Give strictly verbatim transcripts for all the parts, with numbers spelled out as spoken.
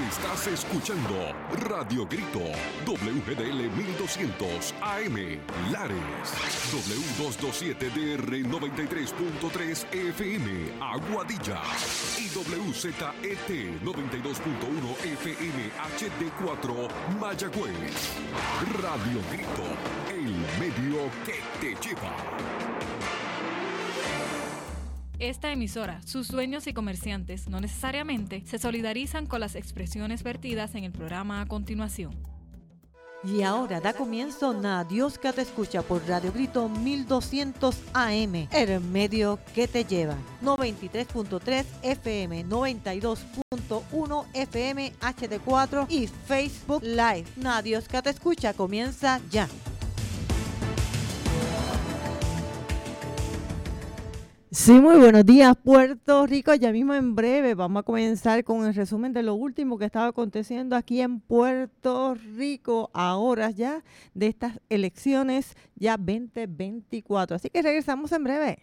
Estás escuchando Radio Grito, W G D L mil doscientos A M, Lares, W doscientos veintisiete D R noventa y tres punto tres F M, Aguadilla, y W Z E T noventa y dos punto uno F M H D cuatro, Mayagüez. Radio Grito, el medio que te lleva. Esta emisora, sus dueños y comerciantes no necesariamente se solidarizan con las expresiones vertidas en el programa a continuación. Y ahora da comienzo Na Dios que te escucha por Radio Grito mil doscientos A M, el medio que te lleva. noventa y tres punto tres F M, noventa y dos punto uno F M H D cuatro y Facebook Live. Na Dios que te escucha comienza ya. Sí, muy buenos días, Puerto Rico. Ya mismo en breve vamos a comenzar con el resumen de lo último que estaba aconteciendo aquí en Puerto Rico a horas ya de estas elecciones ya veinte veinticuatro. Así que regresamos en breve.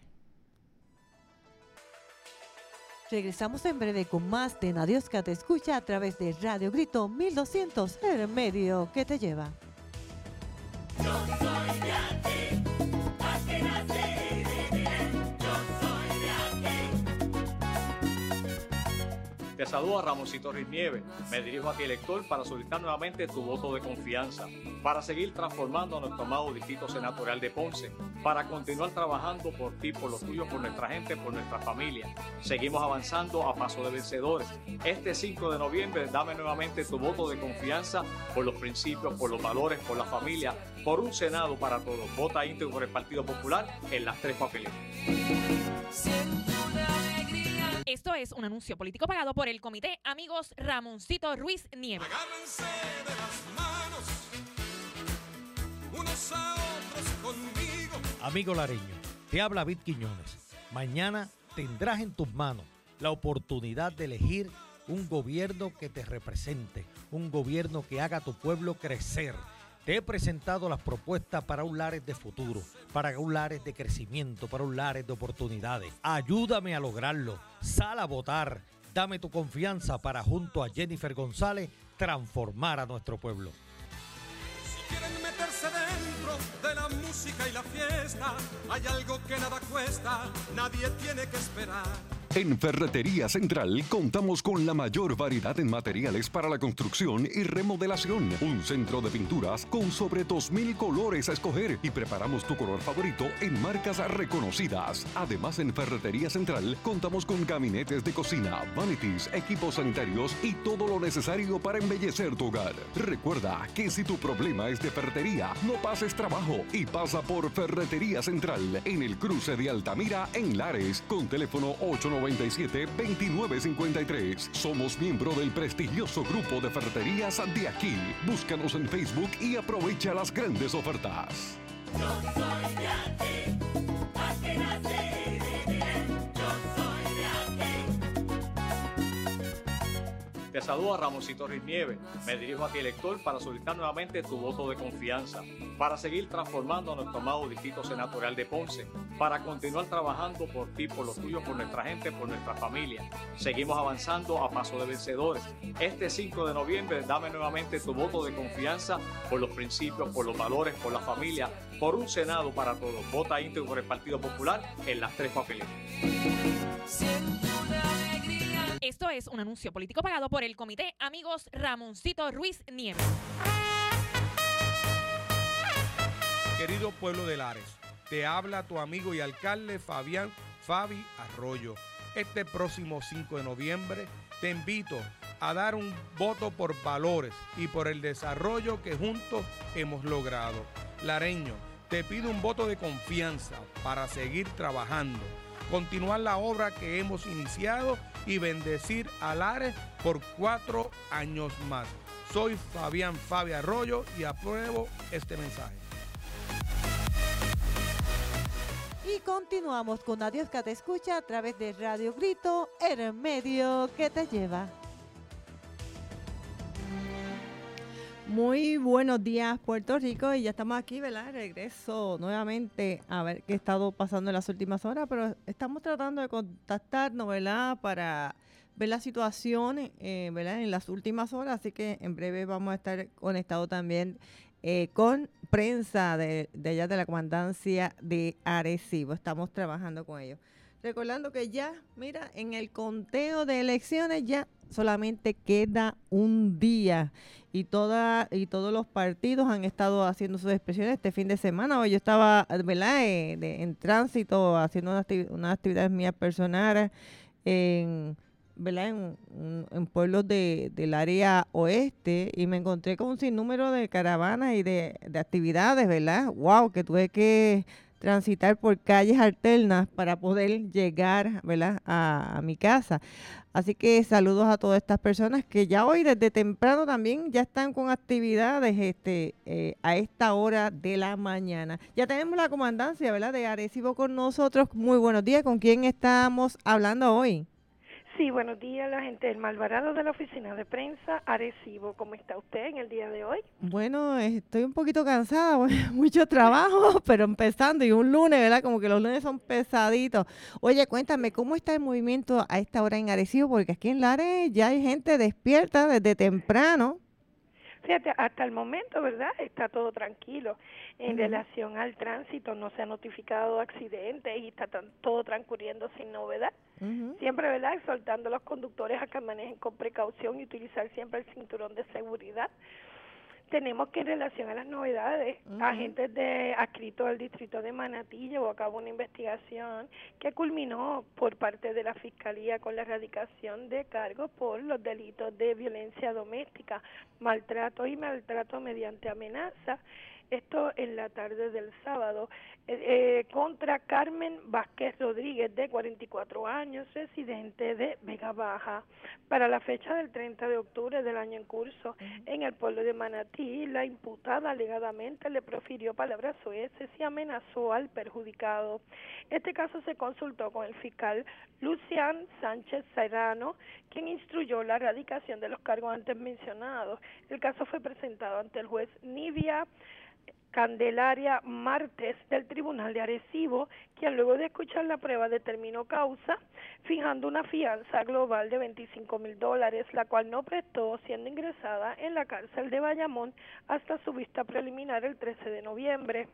Regresamos en breve con más de Na Dios que te escucha a través de Radio Grito mil doscientos, el medio que te lleva. Yo soy de aquí, aquí nací. Te saluda Ramoncito Ruiz Nieves. Me dirijo a ti, elector, para solicitar nuevamente tu voto de confianza, para seguir transformando nuestro amado distrito senatorial de Ponce, para continuar trabajando por ti, por los tuyos, por nuestra gente, por nuestra familia. Seguimos avanzando a paso de vencedores. Este cinco de noviembre, dame nuevamente tu voto de confianza por los principios, por los valores, por la familia, por un Senado para todos. Vota íntegro por el Partido Popular en las tres papeletas. Esto es un anuncio político pagado por el Comité Amigos Ramoncito Ruiz Nieves. Agárrense de las manos, unos a otros conmigo. Amigo lareño, te habla Vid Quiñones. Mañana tendrás en tus manos la oportunidad de elegir un gobierno que te represente, un gobierno que haga a tu pueblo crecer. Te he presentado las propuestas para un Lares de futuro, para un Lares de crecimiento, para un Lares de oportunidades. Ayúdame a lograrlo. Sal a votar. Dame tu confianza para, junto a Jennifer González, transformar a nuestro pueblo. Si quieren meterse dentro de la música y la fiesta, hay algo que nada cuesta, nadie tiene que esperar. En Ferretería Central contamos con la mayor variedad en materiales para la construcción y remodelación. Un centro de pinturas con sobre dos mil colores a escoger y preparamos tu color favorito en marcas reconocidas. Además, en Ferretería Central contamos con gabinetes de cocina, vanities, equipos sanitarios y todo lo necesario para embellecer tu hogar. Recuerda que si tu problema es de ferretería, no pases trabajo y pasa por Ferretería Central en el cruce de Altamira en Lares con teléfono ocho nueve siete, veintinueve cincuenta y tres. Somos miembro del prestigioso grupo de ferreterías de aquí. Búscanos en Facebook y aprovecha las grandes ofertas. Yo soy de aquí, aquí nací. Te saluda Ramoncito Ruiz Nieves. Me dirijo a ti, elector, para solicitar nuevamente tu voto de confianza, para seguir transformando nuestro amado distrito senatorial de Ponce, para continuar trabajando por ti, por los tuyos, por nuestra gente, por nuestra familia. Seguimos avanzando a paso de vencedores. Este cinco de noviembre, dame nuevamente tu voto de confianza por los principios, por los valores, por la familia, por un Senado para todos. Vota íntegro por el Partido Popular en las tres papeletas. Esto es un anuncio político pagado por el Comité Amigos Ramoncito Ruiz Nieves. Querido pueblo de Lares, te habla tu amigo y alcalde Fabián Fabi Arroyo. Este próximo cinco de noviembre te invito a dar un voto por valores y por el desarrollo que juntos hemos logrado. Lareño, te pido un voto de confianza para seguir trabajando, continuar la obra que hemos iniciado y bendecir a Lares por cuatro años más. Soy Fabián Fabi Arroyo y apruebo este mensaje. Y continuamos con Na Dios que te escucha a través de Radio Grito, el medio que te lleva. Muy buenos días, Puerto Rico, y ya estamos aquí, ¿verdad? Regreso nuevamente a ver qué ha estado pasando en las últimas horas, pero estamos tratando de contactarnos, ¿verdad? Para ver la situación eh, ¿verdad? En las últimas horas, así que en breve vamos a estar conectados también eh, con prensa de, de allá de la comandancia de Arecibo. Estamos trabajando con ellos. Recordando que ya, mira, en el conteo de elecciones ya solamente queda un día y toda y todos los partidos han estado haciendo sus expresiones este fin de semana. Hoy yo estaba, ¿verdad? Eh, de, en tránsito haciendo unas, activ- unas actividades mías personales en, ¿verdad? En, en pueblos de, del área oeste y me encontré con un sinnúmero de caravanas y de, de actividades, ¿verdad? Wow, que tuve que transitar por calles alternas para poder llegar, ¿verdad? A, a mi casa. Así que saludos a todas estas personas que ya hoy desde temprano también ya están con actividades este eh, a esta hora de la mañana. Ya tenemos la comandancia, ¿verdad? De Arecibo con nosotros. Muy buenos días. ¿Con quién estamos hablando hoy? Sí, buenos días, la gente del Malvarado de la Oficina de Prensa Arecibo. ¿Cómo está usted en el día de hoy? Bueno, estoy un poquito cansada, mucho trabajo, pero empezando y un lunes, ¿verdad? Como que los lunes son pesaditos. Oye, cuéntame, ¿cómo está el movimiento a esta hora en Arecibo? Porque aquí en Lares ya hay gente despierta desde temprano. Fíjate, hasta el momento, ¿verdad? Está todo tranquilo. En Uh-huh. relación al tránsito, no se ha notificado accidentes y está tan, todo transcurriendo sin novedad. Uh-huh. Siempre, ¿verdad? Exhortando a los conductores a que manejen con precaución y utilizar siempre el cinturón de seguridad. Tenemos que en relación a las novedades, Uh-huh. agentes de adscritos al distrito de Manatí llevó a cabo una investigación que culminó por parte de la Fiscalía con la erradicación de cargos por los delitos de violencia doméstica, maltrato y maltrato mediante amenaza. Esto en la tarde del sábado, eh, eh, contra Carmen Vázquez Rodríguez, de cuarenta y cuatro años, residente de Vega Baja. Para la fecha del treinta de octubre del año en curso, uh-huh. en el pueblo de Manatí, la imputada alegadamente le profirió palabras soeces y amenazó al perjudicado. Este caso se consultó con el fiscal Lucián Sánchez Serrano, quien instruyó la erradicación de los cargos antes mencionados. El caso fue presentado ante el juez Nivia Candelaria Martes del Tribunal de Arecibo, quien luego de escuchar la prueba determinó causa, fijando una fianza global de veinticinco mil dólares, la cual no prestó, siendo ingresada en la cárcel de Bayamón hasta su vista preliminar el trece de noviembre.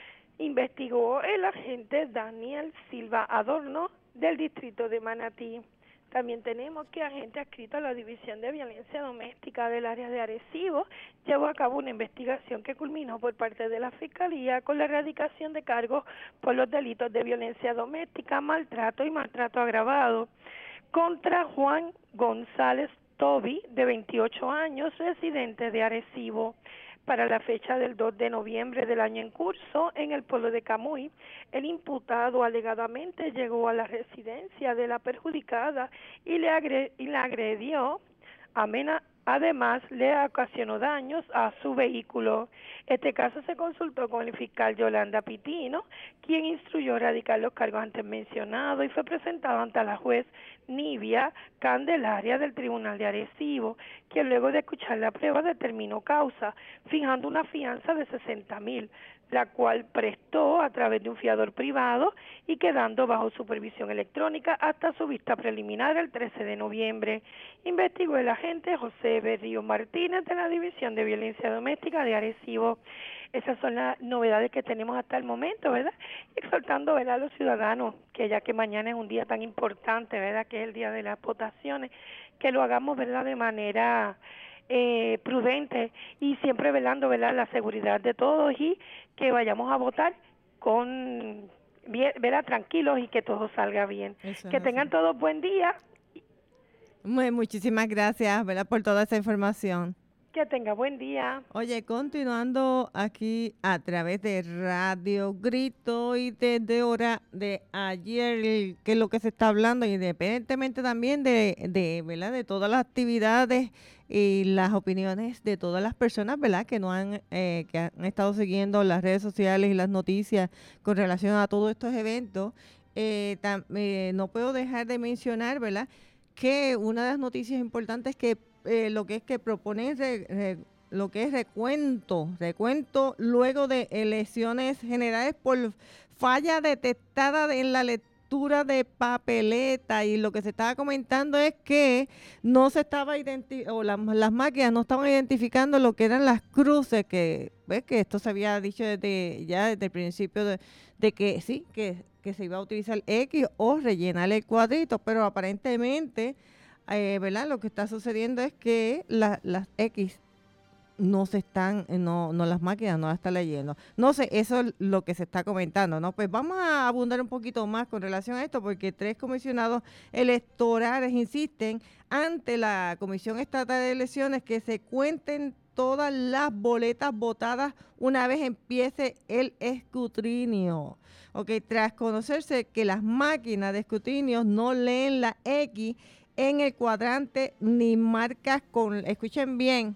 Investigó el agente Daniel Silva Adorno del distrito de Manatí. También tenemos que agente adscrito a la División de Violencia Doméstica del área de Arecibo llevó a cabo una investigación que culminó por parte de la Fiscalía con la erradicación de cargos por los delitos de violencia doméstica, maltrato y maltrato agravado contra Juan González Tobi, de veintiocho años, residente de Arecibo. Para la fecha del dos de noviembre del año en curso, en el pueblo de Camuy, el imputado alegadamente llegó a la residencia de la perjudicada y le agre- y la agredió, amena- además le ocasionó daños a su vehículo. Este caso se consultó con el fiscal Yolanda Pitino, quien instruyó erradicar los cargos antes mencionados y fue presentado ante la juez Nivia Candelaria del Tribunal de Arecibo, quien luego de escuchar la prueba determinó causa, fijando una fianza de sesenta mil, la cual prestó a través de un fiador privado y quedando bajo supervisión electrónica hasta su vista preliminar el trece de noviembre. Investigó el agente José Berrío Martínez de la División de Violencia Doméstica de Arecibo. Esas son las novedades que tenemos hasta el momento, ¿verdad? Exhortando, ¿verdad?, a los ciudadanos, que ya que mañana es un día tan importante, ¿verdad?, que es el día de las votaciones, que lo hagamos, ¿verdad?, de manera eh, prudente y siempre velando, ¿verdad?, la seguridad de todos y que vayamos a votar con, bien, ¿verdad?, tranquilos y que todo salga bien. Eso Que es tengan así. todos buen día. Muy, muchísimas gracias, ¿verdad?, por toda esa información. Que tenga buen día. Oye, continuando aquí a través de Radio Grito y desde hora de ayer, que es lo que se está hablando, independientemente también de, de, ¿verdad?, de todas las actividades y las opiniones de todas las personas, ¿verdad?, que no han, eh, que han estado siguiendo las redes sociales y las noticias con relación a todos estos eventos. Eh, tam, eh, no puedo dejar de mencionar, ¿verdad?, que una de las noticias importantes que Eh, lo que es que proponen re, re, lo que es recuento, recuento luego de elecciones generales por falla detectada en la lectura captura de papeleta, y lo que se estaba comentando es que no se estaba identificando, o la, las máquinas no estaban identificando lo que eran las cruces, que ves que esto se había dicho desde ya desde el principio de, de que sí, que, que se iba a utilizar X o rellenar el cuadrito, pero aparentemente, eh, ¿verdad? Lo que está sucediendo es que la, las X no se están, no, no las máquinas no las están leyendo. No sé, eso es lo que se está comentando, ¿no? Pues vamos a abundar un poquito más con relación a esto, porque tres comisionados electorales insisten ante la Comisión Estatal de Elecciones que se cuenten todas las boletas votadas una vez empiece el escrutinio. Ok, tras conocerse que las máquinas de escrutinio no leen la X en el cuadrante ni marcas con, escuchen bien,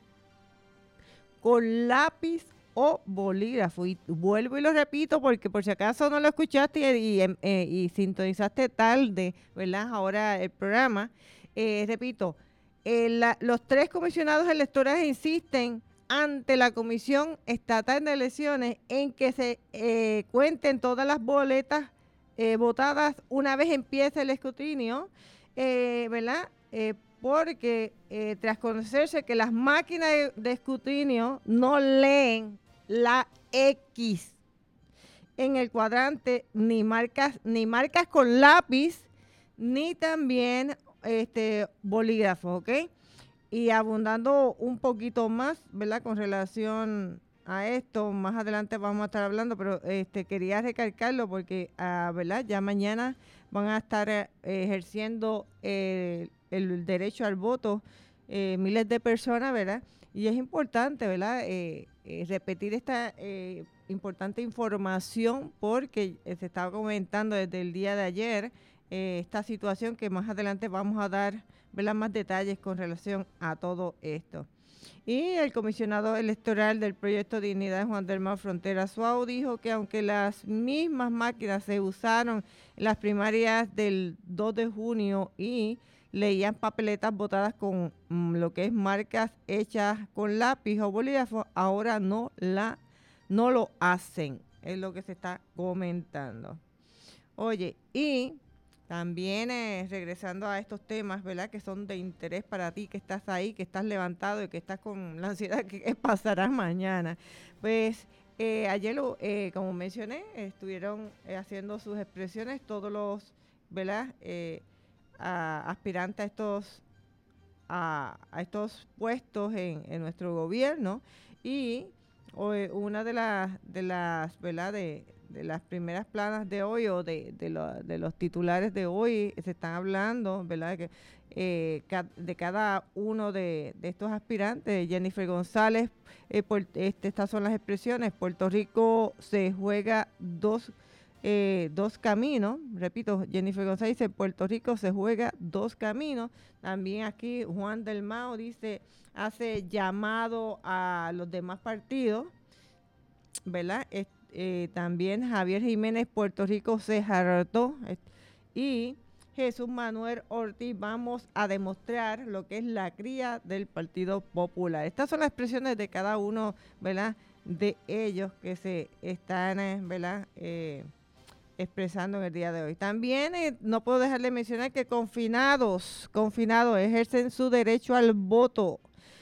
con lápiz o bolígrafo. Y vuelvo y lo repito porque por si acaso no lo escuchaste y, y, eh, y sintonizaste tarde, ¿verdad? Ahora el programa. Eh, repito, eh, la, los tres comisionados electorales insisten ante la Comisión Estatal de Elecciones en que se eh, cuenten todas las boletas eh, votadas una vez empiece el escrutinio, eh, ¿verdad? Eh, porque eh, tras conocerse que las máquinas de, de escrutinio no leen la X en el cuadrante, ni marcas, ni marcas con lápiz, ni también este bolígrafo, ¿ok? Y abundando un poquito más, ¿verdad? Con relación a esto, más adelante vamos a estar hablando, pero este quería recalcarlo porque, uh, ¿verdad? Ya mañana van a estar eh, ejerciendo eh, el derecho al voto eh, miles de personas, ¿verdad? Y es importante, ¿verdad? Eh, eh, repetir esta eh, importante información porque eh, se estaba comentando desde el día de ayer eh, esta situación que más adelante vamos a dar, ¿verdad? Más detalles con relación a todo esto. Y el comisionado electoral del proyecto Dignidad, Juan del Mar Frontera Suau, dijo que aunque las mismas máquinas se usaron en las primarias del dos de junio y leían papeletas votadas con mm, lo que es marcas hechas con lápiz o bolígrafo, ahora no, la, no lo hacen, es lo que se está comentando. Oye, y también eh, regresando a estos temas, ¿verdad? Que son de interés para ti, que estás ahí, que estás levantado y que estás con la ansiedad que, que pasará mañana. Pues eh, ayer, lo, eh, como mencioné, estuvieron eh, haciendo sus expresiones todos los, ¿verdad? Eh, a, aspirantes a estos, a, a estos puestos en, en nuestro gobierno. Y hoy, una de las, de las, ¿verdad? De, de las primeras planas de hoy o de, de, lo, de los titulares de hoy se están hablando, ¿verdad? Que, eh, ca, de cada uno de, de estos aspirantes. Jennifer González, eh, por, este, estas son las expresiones. Puerto Rico se juega dos, eh, dos caminos. Repito, Jennifer González dice, Puerto Rico se juega dos caminos. También aquí Juan del Mao dice, hace llamado a los demás partidos, ¿verdad? Este, Eh, también Javier Jiménez, Puerto Rico se hartó, y Jesús Manuel Ortiz, vamos a demostrar lo que es la cría del Partido Popular. Estas son las expresiones de cada uno, ¿verdad? De ellos que se están, ¿verdad? Eh, expresando en el día de hoy. También eh, no puedo dejar de mencionar que confinados, confinados ejercen su derecho al voto.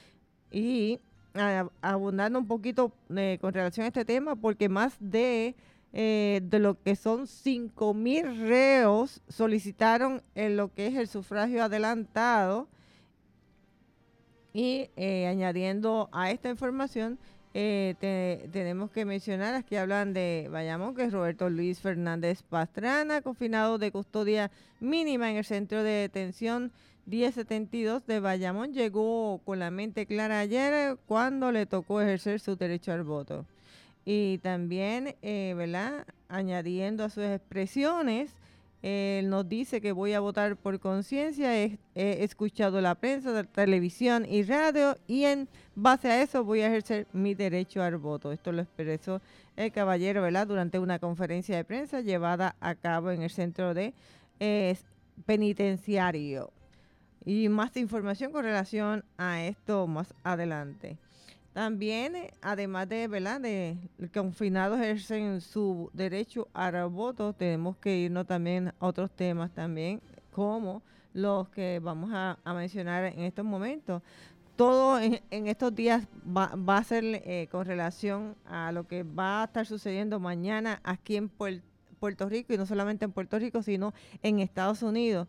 Y abundando un poquito eh, con relación a este tema, porque más de, eh, de lo que son cinco mil reos solicitaron en lo que es el sufragio adelantado. Y eh, añadiendo a esta información, eh, te, tenemos que mencionar, aquí hablan de Bayamón, que es Roberto Luis Fernández Pastrana, confinado de custodia mínima en el centro de detención diez setenta y dos de Bayamón, llegó con la mente clara ayer cuando le tocó ejercer su derecho al voto. Y también, eh, ¿verdad? Añadiendo a sus expresiones, eh, él nos dice que voy a votar por conciencia, he, he escuchado la prensa, la televisión y radio, y en base a eso voy a ejercer mi derecho al voto. Esto lo expresó el caballero, ¿verdad? Durante una conferencia de prensa llevada a cabo en el centro de eh, penitenciario. Y más información con relación a esto más adelante. También, eh, además de, ¿verdad?, de confinados ejercen su derecho al voto, tenemos que irnos también a otros temas también, como los que vamos a, a mencionar en estos momentos. Todo en, en estos días va, va a ser eh, con relación a lo que va a estar sucediendo mañana aquí en Puer- Puerto Rico, y no solamente en Puerto Rico, sino en Estados Unidos.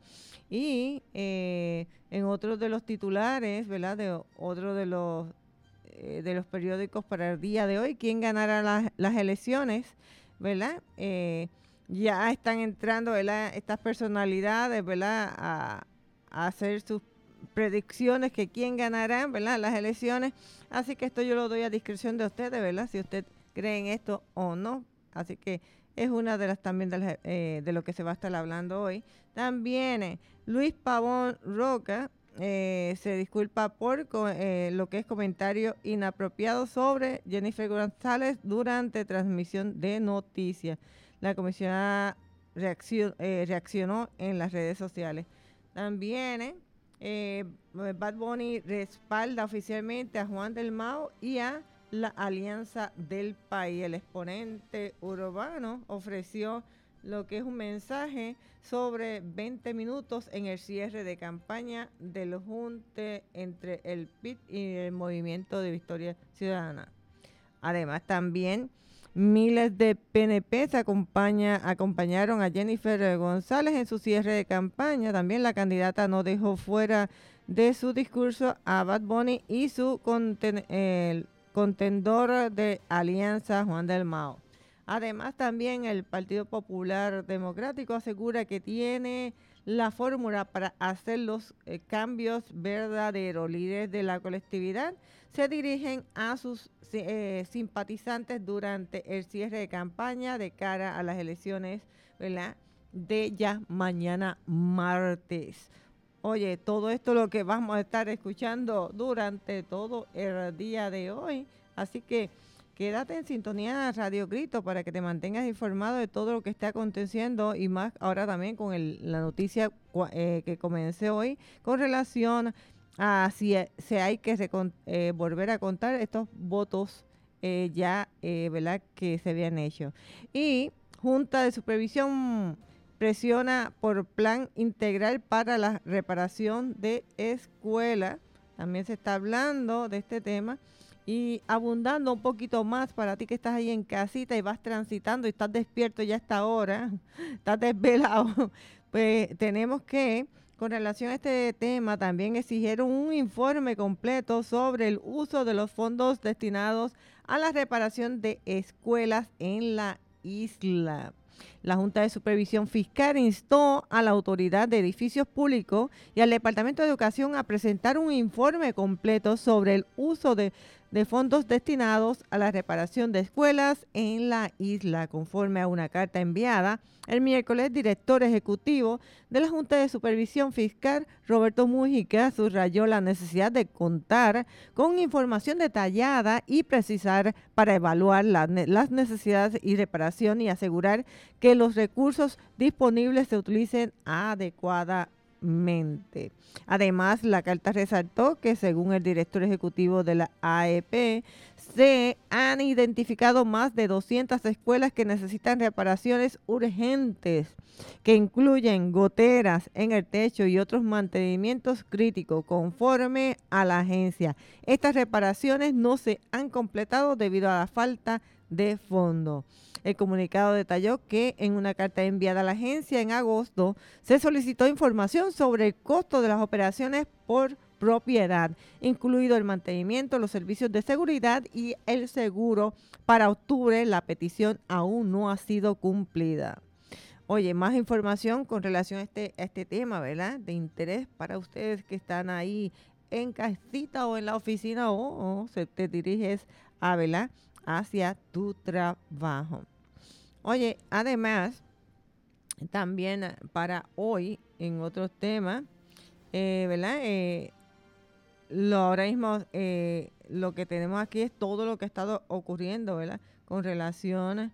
Y eh, en otros de los titulares, ¿verdad?, de otro de los eh, de los periódicos para el día de hoy, quién ganará las, las elecciones, ¿verdad? Eh, ya están entrando, ¿verdad?, estas personalidades, ¿verdad?, a, a hacer sus predicciones que quién ganará, ¿verdad?, las elecciones. Así que esto yo lo doy a discreción de ustedes, ¿verdad?, si usted cree en esto o no. Así que es una de las también de, las, eh, de lo que se va a estar hablando hoy. También eh, Luis Pavón Roca eh, se disculpa por eh, lo que es comentario inapropiado sobre Jennifer González durante transmisión de noticias. La comisionada reaccion, eh, reaccionó en las redes sociales. También eh, eh, Bad Bunny respalda oficialmente a Juan Dalmau y a la Alianza del País. El exponente urbano ofreció lo que es un mensaje sobre veinte minutos en el cierre de campaña del junte entre el P I B y el Movimiento de Victoria Ciudadana. Además, también miles de P N P se acompaña, acompañaron a Jennifer González en su cierre de campaña. También la candidata no dejó fuera de su discurso a Bad Bunny y su conten, eh, contendor de Alianza, Juan Dalmau. Además, también el Partido Popular Democrático asegura que tiene la fórmula para hacer los eh, cambios verdaderos. Líderes de la colectividad se dirigen a sus eh, simpatizantes durante el cierre de campaña de cara a las elecciones, ¿verdad?, de ya mañana martes. Oye, todo esto es lo que vamos a estar escuchando durante todo el día de hoy. Así que quédate en sintonía Radio Grito para que te mantengas informado de todo lo que está aconteciendo, y más ahora también con el, la noticia eh, que comencé hoy con relación a si se hay que recon, eh, volver a contar estos votos eh, ya, eh, ¿verdad?, que se habían hecho. Y Junta de Supervisión presiona por plan integral para la reparación de escuelas. También se está hablando de este tema. Y abundando un poquito más para ti que estás ahí en casita y vas transitando y estás despierto ya a esta hora, estás desvelado, pues tenemos que, con relación a este tema, también exigieron un informe completo sobre el uso de los fondos destinados a la reparación de escuelas en la isla. La Junta de Supervisión Fiscal instó a la Autoridad de Edificios Públicos y al Departamento de Educación a presentar un informe completo sobre el uso de, de fondos destinados a la reparación de escuelas en la isla, conforme a una carta enviada el miércoles. Director ejecutivo de la Junta de Supervisión Fiscal, Roberto Mujica, subrayó la necesidad de contar con información detallada y precisar para evaluar la, las necesidades y reparación y asegurar que los recursos disponibles se utilicen adecuadamente. Además, la carta resaltó que, según el director ejecutivo de la A E P, se han identificado más de doscientas escuelas que necesitan reparaciones urgentes, que incluyen goteras en el techo y otros mantenimientos críticos, conforme a la agencia. Estas reparaciones no se han completado debido a la falta de fondos. El comunicado detalló que en una carta enviada a la agencia en agosto se solicitó información sobre el costo de las operaciones por propiedad, incluido el mantenimiento, los servicios de seguridad y el seguro. Para octubre, la petición aún no ha sido cumplida. Oye, más información con relación a este, a este tema, ¿verdad?, de interés para ustedes que están ahí en casita o en la oficina, o, o se te diriges a, ¿verdad?, hacia tu trabajo. Oye, además, también para hoy, en otros temas, eh, ¿verdad?, eh, lo, ahora mismo eh, lo que tenemos aquí es todo lo que ha estado ocurriendo, ¿verdad?, con relación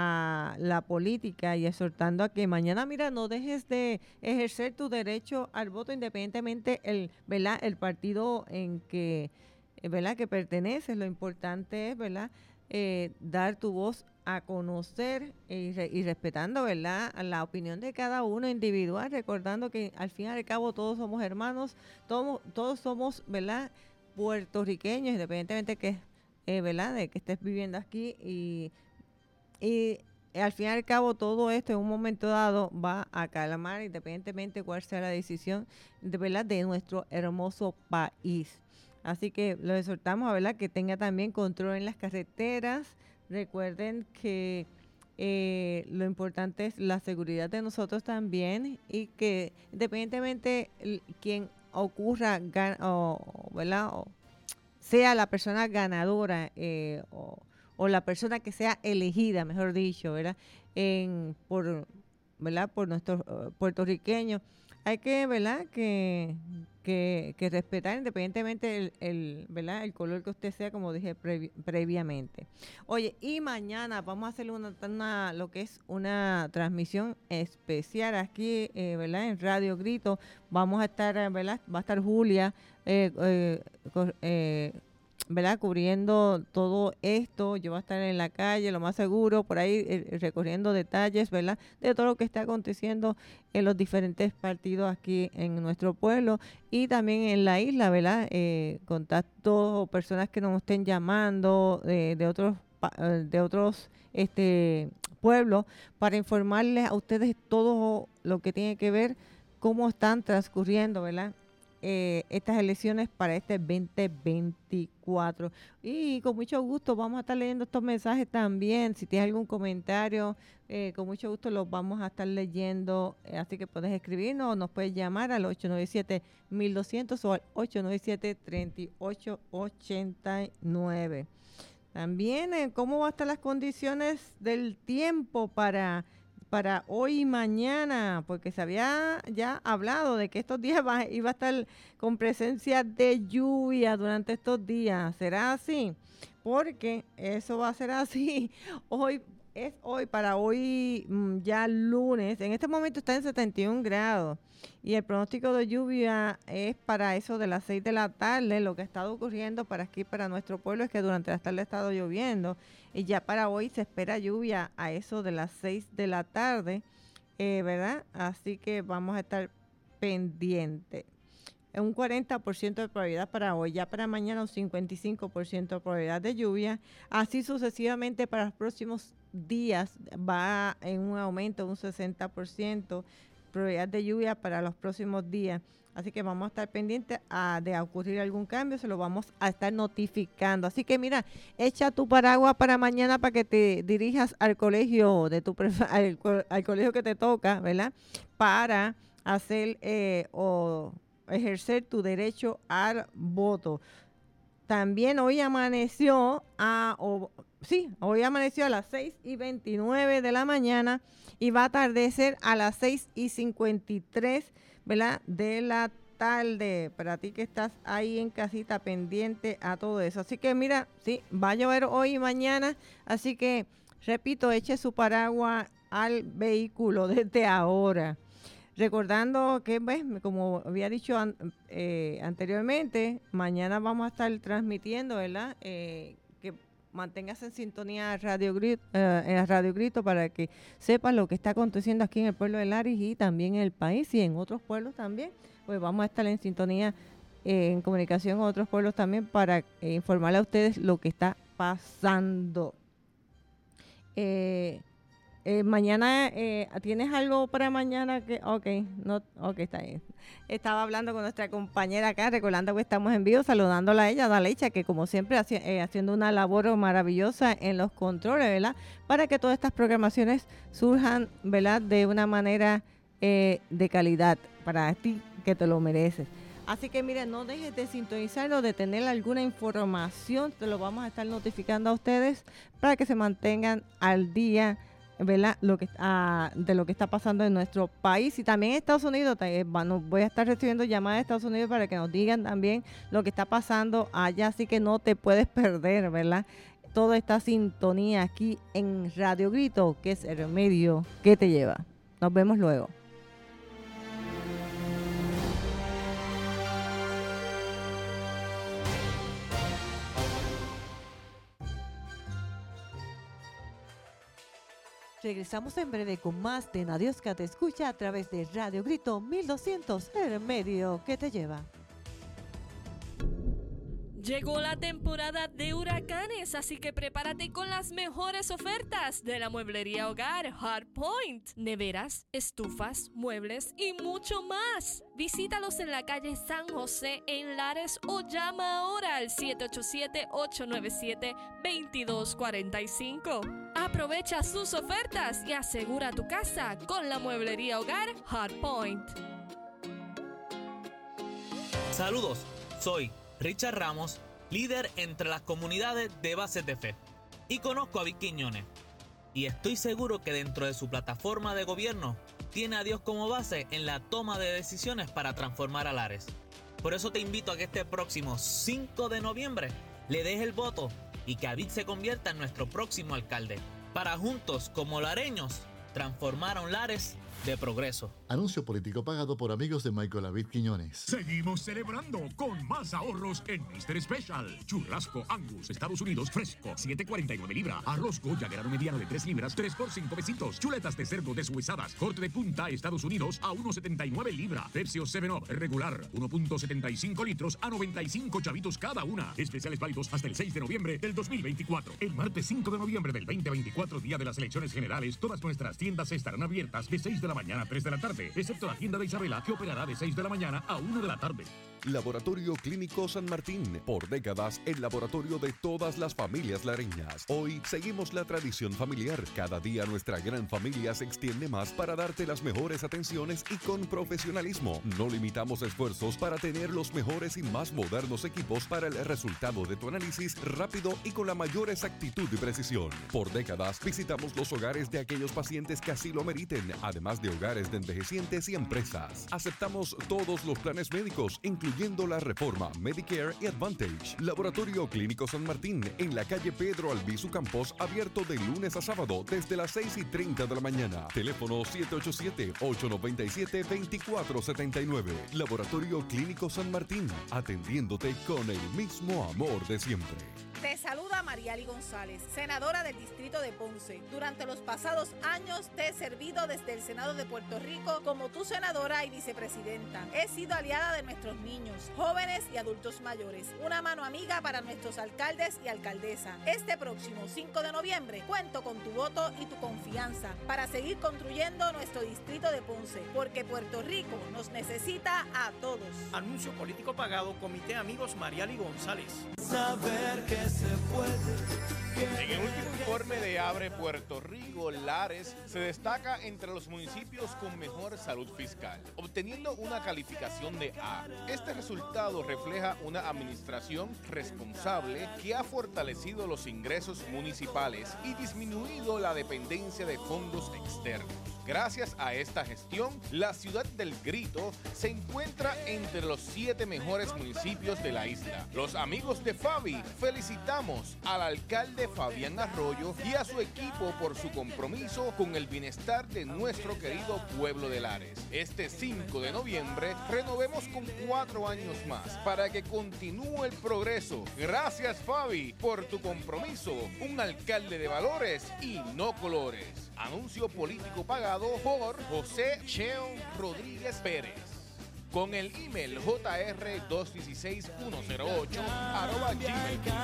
a la política, y exhortando a que mañana, mira, no dejes de ejercer tu derecho al voto, independientemente el, ¿verdad?, el partido en que eh, ¿verdad?, que perteneces. Lo importante es, ¿verdad?, eh, dar tu voz a conocer y, re, y respetando, ¿verdad?, la opinión de cada uno individual, recordando que al fin y al cabo todos somos hermanos, todos, todos somos, ¿verdad?, puertorriqueños, independientemente que, eh, ¿verdad?, de que estés viviendo aquí y, y al fin y al cabo todo esto en un momento dado va a calmar, independientemente cuál sea la decisión de, ¿verdad?, de nuestro hermoso país. Así que lo exhortamos a, ¿verdad?, que tenga también control en las carreteras. Recuerden que eh, lo importante es la seguridad de nosotros también y que independientemente el, quien ocurra, gan, o, ¿verdad?, o sea la persona ganadora eh, o, o la persona que sea elegida, mejor dicho, ¿verdad?, en, por, ¿verdad?, por nuestros uh, puertorriqueños, hay que, ¿verdad?, que, que, que respetar independientemente el, el, ¿verdad?, el color que usted sea, como dije previ, previamente. Oye, y mañana vamos a hacer una, una lo que es una transmisión especial aquí, eh, ¿verdad?, en Radio Grito. Vamos a estar, ¿verdad?, va a estar Julia, eh, eh, eh, ¿verdad?, cubriendo todo esto. Yo voy a estar en la calle, lo más seguro, por ahí eh, recorriendo detalles, ¿verdad?, de todo lo que está aconteciendo en los diferentes partidos aquí en nuestro pueblo y también en la isla, ¿verdad?, eh, contactos o personas que nos estén llamando eh, de otros de otros este pueblos para informarles a ustedes todo lo que tiene que ver cómo están transcurriendo, ¿verdad?, Eh, estas elecciones para este veinte veinticuatro. Y con mucho gusto vamos a estar leyendo estos mensajes también. Si tienes algún comentario, eh, con mucho gusto los vamos a estar leyendo. Eh, así que puedes escribirnos o nos puedes llamar al ocho nueve siete, mil doscientos o al ocho nueve siete, tres ocho ocho nueve. También, eh, ¿cómo van a estar las condiciones del tiempo para... para hoy y mañana? Porque se había ya hablado de que estos días va, iba a estar con presencia de lluvia durante estos días. ¿Será así? Porque eso va a ser así. Hoy es hoy, para hoy ya lunes. En este momento está en setenta y un grados. Y el pronóstico de lluvia es para eso de las seis de la tarde. Lo que ha estado ocurriendo para aquí, para nuestro pueblo, es que durante la tarde ha estado lloviendo. Y ya para hoy se espera lluvia a eso de las seis de la tarde, eh, ¿verdad? Así que vamos a estar pendientes. Un cuarenta por ciento de probabilidad para hoy, ya para mañana un cincuenta y cinco por ciento de probabilidad de lluvia. Así sucesivamente para los próximos días va en un aumento, un sesenta por ciento probabilidad de lluvia para los próximos días. Así que vamos a estar pendientes a, de ocurrir algún cambio, se lo vamos a estar notificando. Así que mira, echa tu paraguas para mañana para que te dirijas al colegio de tu al, al colegio que te toca, ¿verdad? Para hacer eh, o ejercer tu derecho al voto. También hoy amaneció a o, sí, hoy amaneció a las seis y veintinueve de la mañana y va a atardecer a las seis y cincuenta y tres, ¿verdad?, de la tarde. Para ti que estás ahí en casita pendiente a todo eso. Así que mira, sí, va a llover hoy y mañana. Así que, repito, eche su paraguas al vehículo desde ahora. Recordando que, pues, como había dicho an, eh, anteriormente, mañana vamos a estar transmitiendo, ¿verdad?, Eh, que mantengas en sintonía Radio Grito, eh, en Radio Grito para que sepas lo que está aconteciendo aquí en el pueblo de Lares y también en el país y en otros pueblos también. Pues vamos a estar en sintonía, eh, en comunicación con otros pueblos también para eh, informarle a ustedes lo que está pasando. Eh, Eh, mañana, eh, ¿tienes algo para mañana? Que, ok, no, ok, está bien. Estaba hablando con nuestra compañera acá, recordando que estamos en vivo, saludándola a ella, Dalecha, que como siempre haci eh, haciendo una labor maravillosa en los controles, ¿verdad? Para que todas estas programaciones surjan, ¿verdad?, de una manera eh, de calidad para ti que te lo mereces. Así que mira, no dejes de sintonizarlo, de tener alguna información, te lo vamos a estar notificando a ustedes para que se mantengan al día, ¿verdad?, lo que uh, de lo que está pasando en nuestro país y también en Estados Unidos. Eh, bueno, voy a estar recibiendo llamadas de Estados Unidos para que nos digan también lo que está pasando allá, así que no te puedes perder, ¿verdad?, toda esta sintonía aquí en Radio Grito, que es el medio que te lleva. Nos vemos luego. Regresamos en breve con más de Nadiosca Te Escucha a través de Radio Grito mil doscientos, el medio que te lleva. Llegó la temporada de huracanes, así que prepárate con las mejores ofertas de la mueblería hogar Hardpoint. Neveras, estufas, muebles y mucho más. Visítalos en la calle San José en Lares o llama ahora al siete ocho siete, ocho nueve siete, dos dos cuatro cinco. Aprovecha sus ofertas y asegura tu casa con la mueblería hogar Hardpoint. Saludos, soy Richard Ramos, líder entre las comunidades de Bases de Fe, y conozco a Vic Quiñones, y estoy seguro que dentro de su plataforma de gobierno tiene a Dios como base en la toma de decisiones para transformar a Lares. Por eso te invito a que este próximo cinco de noviembre le des el voto y que Vic se convierta en nuestro próximo alcalde, para juntos como lareños transformar a un Lares de progreso. Anuncio político pagado por amigos de Michael David Quiñones. Seguimos celebrando con más ahorros en mister Special. Churrasco Angus, Estados Unidos, fresco, siete cuarenta y nueve libra. Arroz Goya grano mediano de tres libras, tres por cinco pesitos. Chuletas de cerdo deshuesadas, corte de punta, Estados Unidos, a uno setenta y nueve libra. Pepsi o seven up, regular, uno punto setenta y cinco litros a noventa y cinco chavitos cada una. Especiales válidos hasta el seis de noviembre del dos mil veinticuatro. El martes cinco de noviembre del veinte veinticuatro, día de las elecciones generales, todas nuestras tiendas estarán abiertas de seis de la mañana a tres de la tarde, excepto la tienda de Isabela, que operará de seis de la mañana a una de la tarde. Laboratorio Clínico San Martín, por décadas el laboratorio de todas las familias lareñas. Hoy seguimos la tradición familiar. Cada día nuestra gran familia se extiende más para darte las mejores atenciones y con profesionalismo. No limitamos esfuerzos para tener los mejores y más modernos equipos para el resultado de tu análisis rápido y con la mayor exactitud y precisión. Por décadas visitamos los hogares de aquellos pacientes que así lo meriten, además de hogares de envejecientes y empresas. Aceptamos todos los planes médicos, incluyendo la reforma Medicare y Advantage. Laboratorio Clínico San Martín, en la calle Pedro Albizu Campos, abierto de lunes a sábado desde las seis y treinta de la mañana. Teléfono siete ocho siete, ocho nueve siete, dos cuatro siete nueve. Laboratorio Clínico San Martín, atendiéndote con el mismo amor de siempre. Te saluda Mariali González, senadora del Distrito de Ponce. Durante los pasados años te he servido desde el Senado de Puerto Rico como tu senadora y vicepresidenta. He sido aliada de nuestros niños, jóvenes y adultos mayores. Una mano amiga para nuestros alcaldes y alcaldesas. Este próximo cinco de noviembre cuento con tu voto y tu confianza para seguir construyendo nuestro Distrito de Ponce, porque Puerto Rico nos necesita a todos. Anuncio político pagado, Comité Amigos Mariali González. Saber que se puede. En el último informe de Abre Puerto Rico, Lares se destaca entre los municipios con mejor salud fiscal, obteniendo una calificación de A. Este resultado refleja una administración responsable que ha fortalecido los ingresos municipales y disminuido la dependencia de fondos externos. Gracias a esta gestión, la ciudad del Grito se encuentra entre los siete mejores municipios de la isla. Los amigos de Fabi felicitamos al alcalde Fabián Arroyo y a su equipo por su compromiso con el bienestar de nuestro querido pueblo de Lares. Este cinco de noviembre renovemos con cuatro años más para que continúe el progreso. Gracias, Fabi, por tu compromiso. Un alcalde de valores y no colores. Anuncio político pagado por José Cheo Rodríguez Pérez. Con el email j r dos uno seis uno cero ocho arroba gmail punto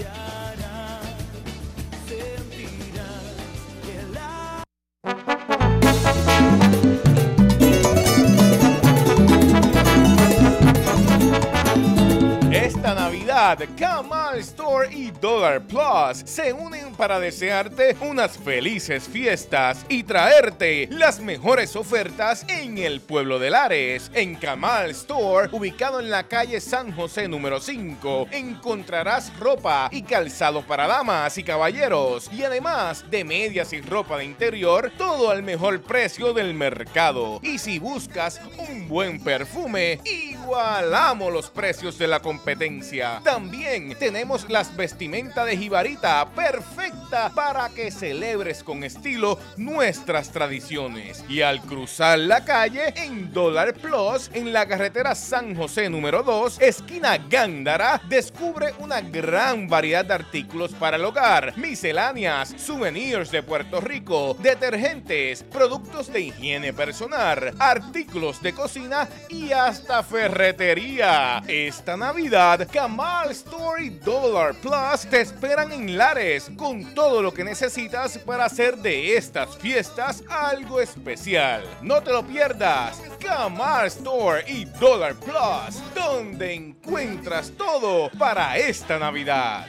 com. Esta Navidad, Kamal Store y Dollar Plus se unen para desearte unas felices fiestas y traerte las mejores ofertas en el pueblo de Lares. En Kamal Store, ubicado en la calle San José número cinco, encontrarás ropa y calzado para damas y caballeros, y además de medias y ropa de interior, todo al mejor precio del mercado. Y si buscas un buen perfume, igual igualamos los precios de la competencia. También tenemos las vestimentas de jibarita, perfecta para que celebres con estilo nuestras tradiciones. Y al cruzar la calle, en Dollar Plus, en la carretera San José número dos, esquina Gándara, descubre una gran variedad de artículos para el hogar, misceláneas, souvenirs de Puerto Rico, detergentes, productos de higiene personal, artículos de cocina y hasta ferretería. Esta Navidad, Kamal Store y Dollar Plus te esperan en Lares con todo lo que necesitas para hacer de estas fiestas algo especial. No te lo pierdas. Kamal Store y Dollar Plus, donde encuentras todo para esta Navidad.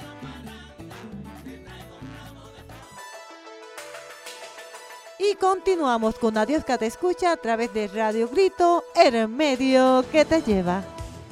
Y continuamos con Adiós que te escucha a través de Radio Grito, el medio que te lleva.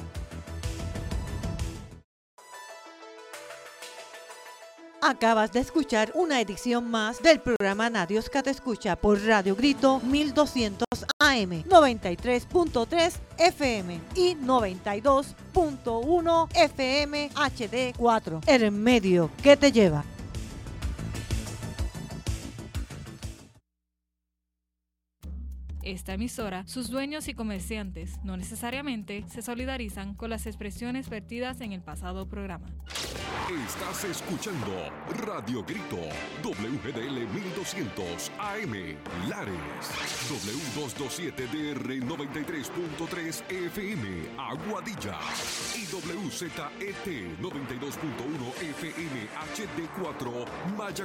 Acabas de escuchar una edición más del programa Adiós que te escucha por Radio Grito mil doscientos A M, noventa y tres punto tres F M y noventa y dos punto uno F M H D cuatro, el medio que te lleva. Esta emisora, sus dueños y comerciantes no necesariamente se solidarizan con las expresiones vertidas en el pasado programa. Estás escuchando Radio Grito, W G D L mil doscientos A M, Lares, W doscientos veintisiete D R noventa y tres punto tres F M, Aguadilla, y W Z E T noventa y dos punto uno F M H D cuatro,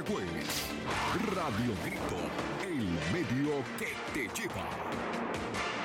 Mayagüez. Radio Grito, el medio que te lleva.